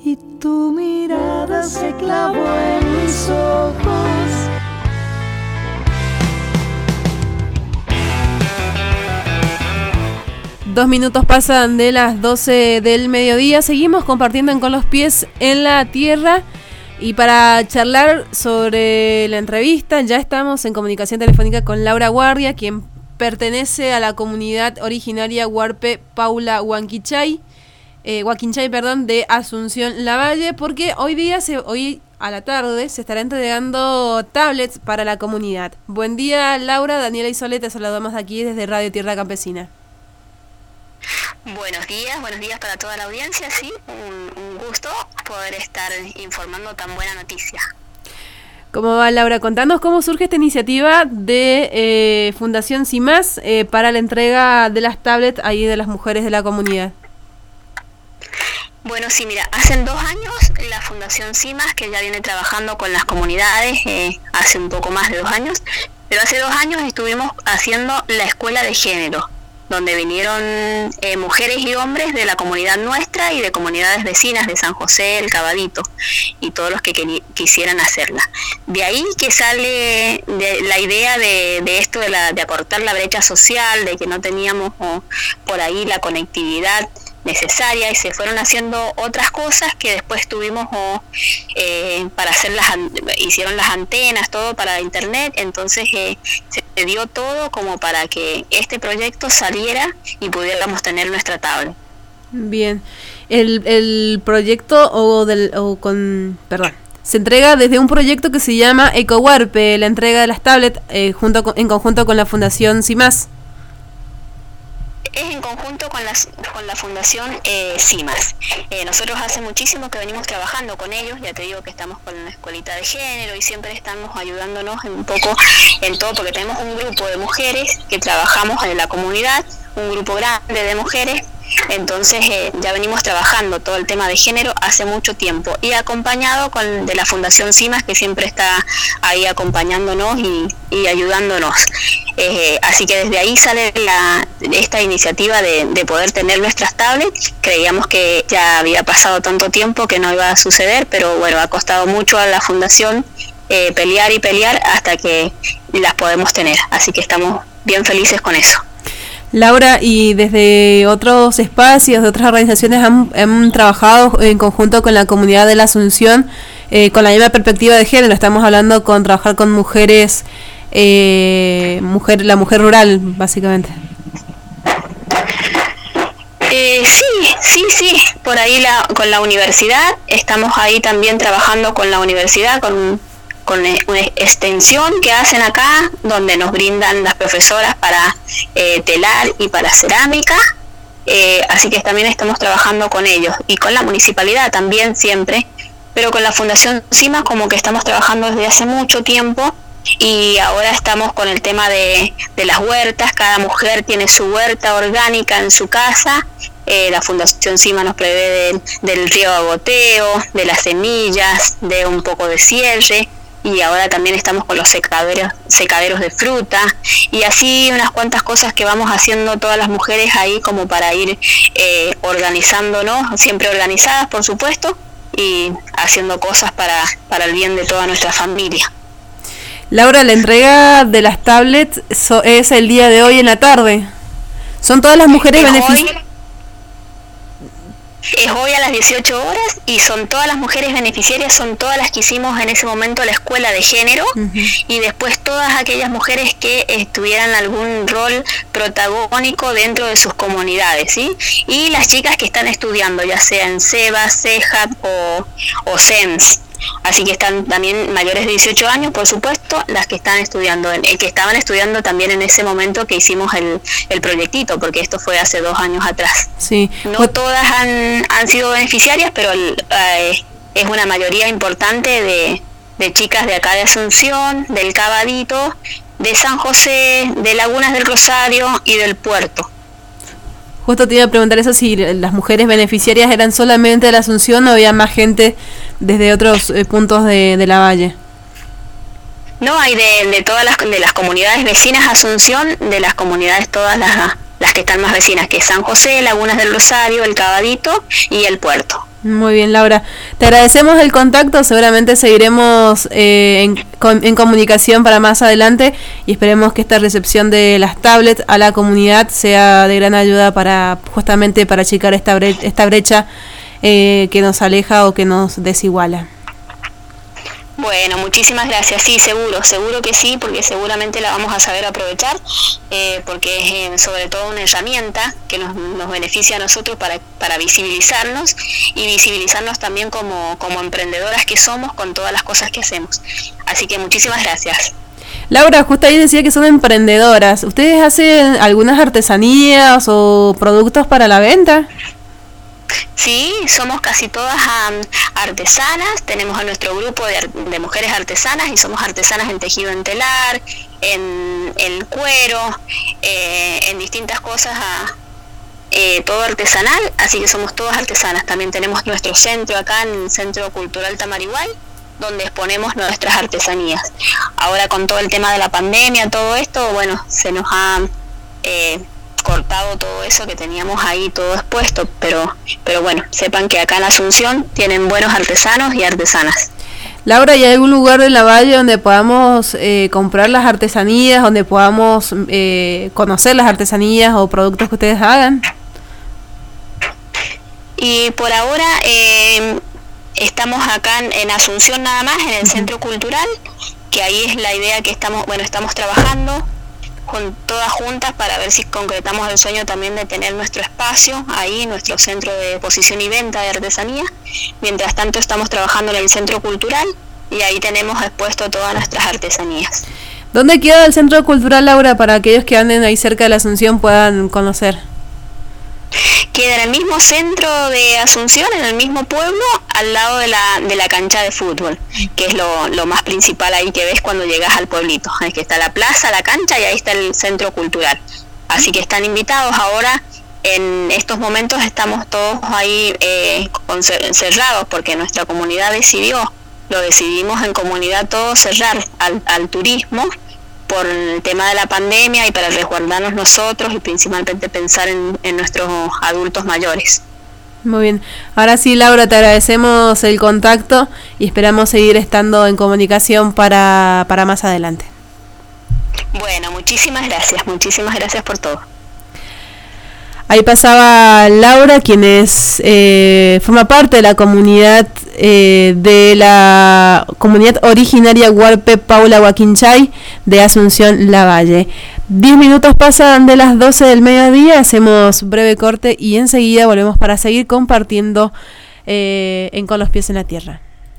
y tu mirada se clavó en mis ojos. 2 minutos pasan de las 12 del mediodía. Seguimos compartiendo Con los Pies en la Tierra. Y para charlar sobre la entrevista, ya estamos en comunicación telefónica con Laura Guardia, quien pertenece a la comunidad originaria Huarpe Paula Huanquinchay, de Asunción Lavalle, porque hoy a la tarde se estará entregando tablets para la comunidad. Buen día, Laura. Daniela y Sole, te saludamos aquí desde Radio Tierra Campesina. Buenos días para toda la audiencia, sí, un gusto poder estar informando tan buena noticia. ¿Cómo va, Laura? Contanos cómo surge esta iniciativa de Fundación CIMAS para la entrega de las tablets ahí de las mujeres de la comunidad. Bueno, sí, mira, hace 2 años la Fundación CIMAS, que ya viene trabajando con las comunidades, hace un poco más de 2 años, pero hace 2 años estuvimos haciendo la escuela de género, donde vinieron mujeres y hombres de la comunidad nuestra y de comunidades vecinas de San José, El Cabadito, y todos los que quisieran hacerla. De ahí que sale la idea de esto de acortar la brecha social, de que no teníamos por ahí la conectividad necesaria, y se fueron haciendo otras cosas que después tuvimos para hacer hicieron las antenas, todo para internet. Entonces se dio todo como para que este proyecto saliera y pudiéramos tener nuestra tablet. Bien, el proyecto se entrega desde un proyecto que se llama EcoWarpe, la entrega de las tablets en conjunto con la Fundación CIMAS. Es en conjunto con la Fundación CIMAS. Nosotros hace muchísimo que venimos trabajando con ellos, ya te digo que estamos con la escuelita de género y siempre estamos ayudándonos un poco en todo, porque tenemos un grupo de mujeres que trabajamos en la comunidad, un grupo grande de mujeres. Entonces ya venimos trabajando todo el tema de género hace mucho tiempo, y acompañado de la Fundación CIMAS, que siempre está ahí acompañándonos y ayudándonos. Así que desde ahí sale esta iniciativa de poder tener nuestras tablets. Creíamos que ya había pasado tanto tiempo que no iba a suceder, pero bueno, ha costado mucho a la Fundación pelear hasta que las podemos tener. Así que estamos bien felices con eso. Laura, y desde otros espacios, de otras organizaciones han trabajado en conjunto con la comunidad de la Asunción con la misma perspectiva de género. Estamos hablando trabajar con mujeres, la mujer rural, básicamente. Sí, por ahí con la universidad, estamos ahí también trabajando con la universidad, con una extensión que hacen acá, donde nos brindan las profesoras para telar y para cerámica, así que también estamos trabajando con ellos, y con la municipalidad también siempre, pero con la Fundación CIMAS como que estamos trabajando desde hace mucho tiempo, y ahora estamos con el tema de las huertas. Cada mujer tiene su huerta orgánica en su casa. La Fundación CIMAS nos provee del riego a goteo, de las semillas, de un poco de cierre, y ahora también estamos con los secaderos de fruta, y así unas cuantas cosas que vamos haciendo todas las mujeres ahí como para ir organizándonos, siempre organizadas por supuesto, y haciendo cosas para el bien de toda nuestra familia. Laura, la entrega de las tablets es el día de hoy en la tarde. ¿Son todas las mujeres beneficiarias? Es hoy a las 18 horas y son todas las mujeres beneficiarias, son todas las que hicimos en ese momento la escuela de género, y después todas aquellas mujeres que tuvieran algún rol protagónico dentro de sus comunidades, ¿sí? Y las chicas que están estudiando, ya sea en SEBA, CEJAP o SEMS. Así que están también mayores de 18 años, por supuesto, las que están estudiando, que estaban estudiando también en ese momento que hicimos el proyectito, porque esto fue hace 2 años atrás. Sí. No todas han sido beneficiarias, pero es una mayoría importante de chicas de acá de Asunción, del Cabadito, de San José, de Lagunas del Rosario y del Puerto. Justo te iba a preguntar eso, si las mujeres beneficiarias eran solamente de la Asunción o había más gente desde otros puntos de la Valle. No, hay de todas las comunidades vecinas a Asunción, de las comunidades todas las que están más vecinas, que es San José, Lagunas del Rosario, El Cabadito y el Puerto. Muy bien, Laura. Te agradecemos el contacto. Seguramente seguiremos en comunicación para más adelante y esperemos que esta recepción de las tablets a la comunidad sea de gran ayuda para justamente para achicar esta brecha que nos aleja o que nos desiguala. Bueno, muchísimas gracias. Sí, seguro que sí, porque seguramente la vamos a saber aprovechar, porque es sobre todo una herramienta que nos beneficia a nosotros para visibilizarnos y visibilizarnos también como emprendedoras que somos con todas las cosas que hacemos. Así que muchísimas gracias. Laura, justo ahí decía que son emprendedoras. ¿Ustedes hacen algunas artesanías o productos para la venta? Sí, somos casi todas artesanas, tenemos a nuestro grupo de mujeres artesanas y somos artesanas en tejido en telar, en el cuero, en distintas cosas, todo artesanal, así que somos todas artesanas. También tenemos nuestro centro acá en el Centro Cultural Tamariguay, donde exponemos nuestras artesanías. Ahora con todo el tema de la pandemia, todo esto, bueno, se nos ha cortado todo eso que teníamos ahí todo expuesto, pero bueno, sepan que acá en Asunción tienen buenos artesanos y artesanas. Laura, ¿hay algún lugar de la Valle donde podamos comprar las artesanías, donde podamos conocer las artesanías o productos que ustedes hagan? Y por ahora estamos acá en Asunción nada más, en el Centro Cultural, que ahí es la idea que estamos trabajando todas juntas para ver si concretamos el sueño también de tener nuestro espacio ahí, nuestro centro de exposición y venta de artesanía. Mientras tanto estamos trabajando en el Centro Cultural y ahí tenemos expuesto todas nuestras artesanías. ¿Dónde queda el Centro Cultural, Laura, para aquellos que anden ahí cerca de la Asunción puedan conocer? Queda en el mismo centro de Asunción, en el mismo pueblo, al lado de la cancha de fútbol, que es lo más principal ahí que ves cuando llegas al pueblito. Es que está la plaza, la cancha y ahí está el centro cultural. Así que están invitados. Ahora, en estos momentos, estamos todos ahí cerrados porque nuestra comunidad decidimos en comunidad todos cerrar al turismo por el tema de la pandemia y para resguardarnos nosotros y principalmente pensar en nuestros adultos mayores. Muy bien. Ahora sí, Laura, te agradecemos el contacto y esperamos seguir estando en comunicación para más adelante. Bueno, muchísimas gracias por todo. Ahí pasaba Laura, quien forma parte de la comunidad originaria Huarpe Paula Huaquinchay de Asunción Lavalle. 10 minutos pasan de las 12 del mediodía, hacemos breve corte y enseguida volvemos para seguir compartiendo Con los pies en la tierra.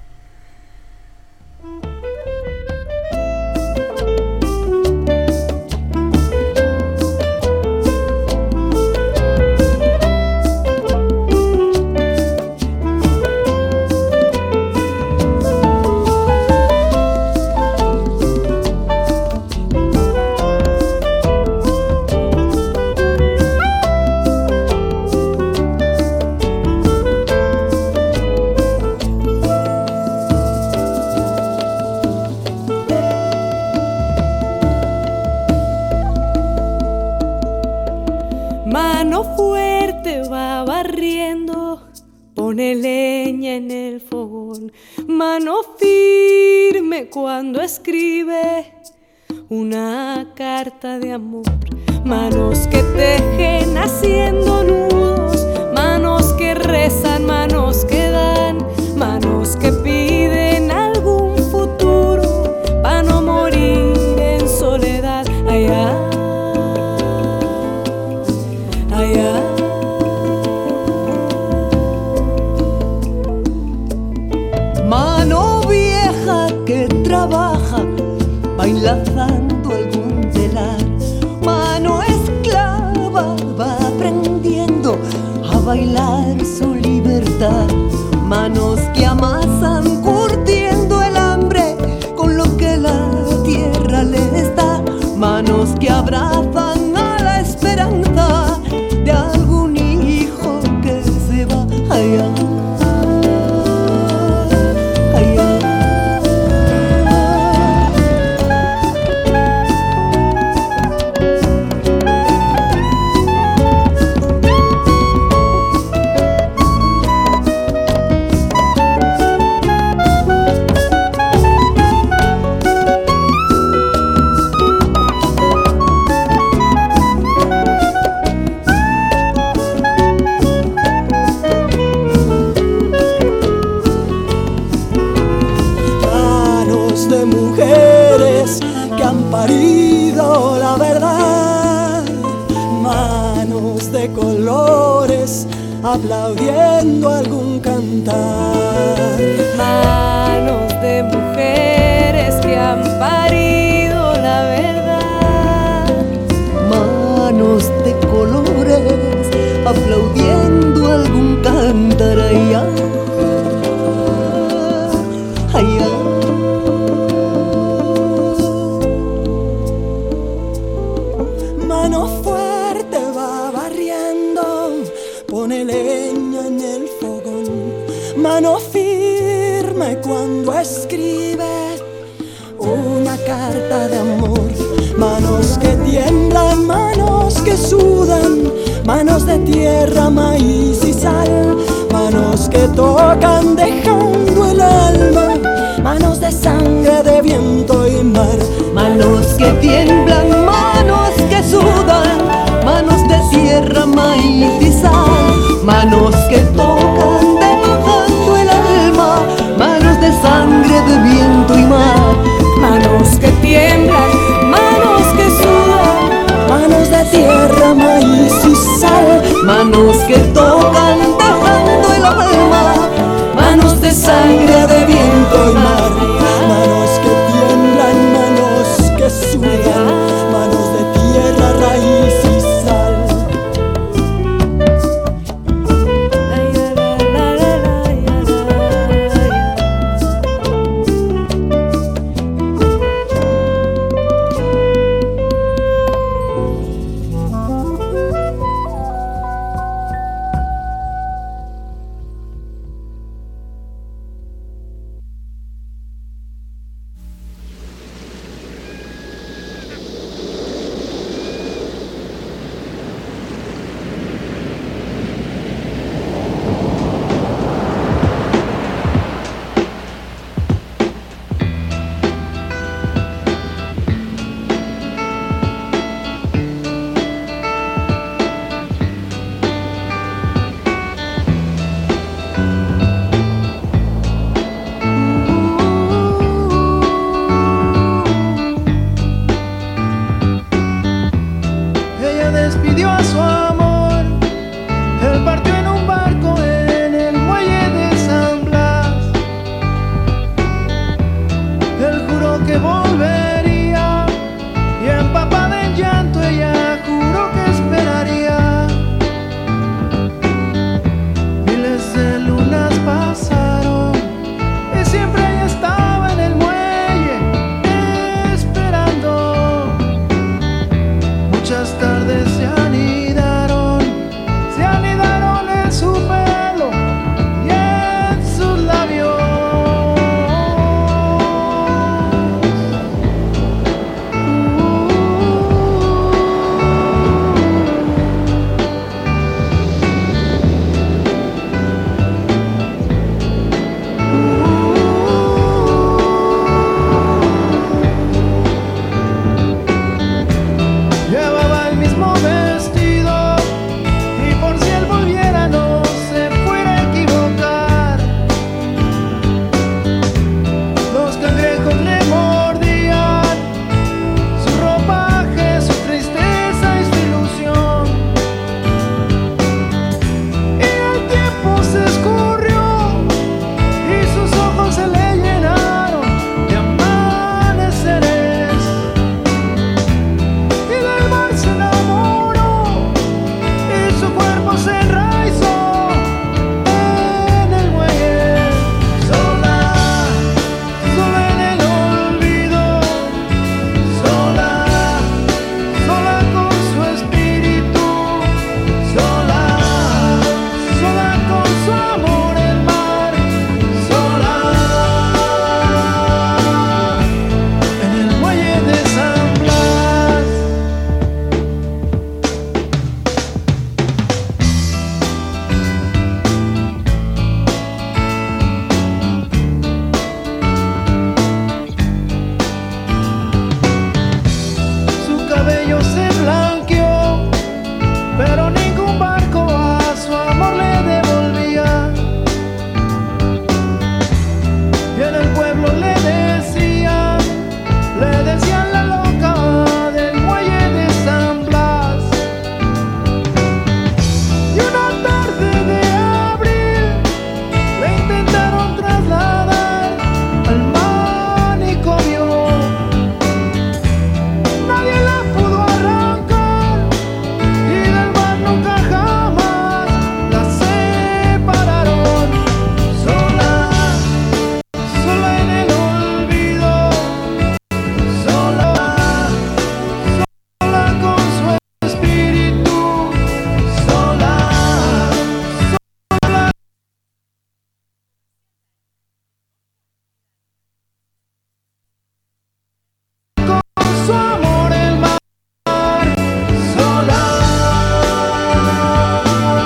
Mano fuerte va barriendo, pone leña en el fogón. Mano firme cuando escribe una carta de amor. Manos que tejen haciendo nudos, manos que rezan, manos que dan, manos que piden algún futuro para no morir en soledad. Allá. Mano vieja que trabaja, va enlazando algún telar. Mano esclava va aprendiendo a bailar su libertad. Manos que amasan curtiendo el hambre con lo que la tierra les da. Manos que abrazan a la esperanza de algún hijo que se va allá. cantar. Manos de mujeres que han parido la verdad. Manos de colores aplaudiendo algún cántaro. Ay, ay, ay. Mano fuerte va barriendo, pone leña en el fogón. Mano firme cuando escribe una carta de amor. Manos que tiemblan, manos que sudan, manos de tierra, maíz y sal. Manos que tocan, dejan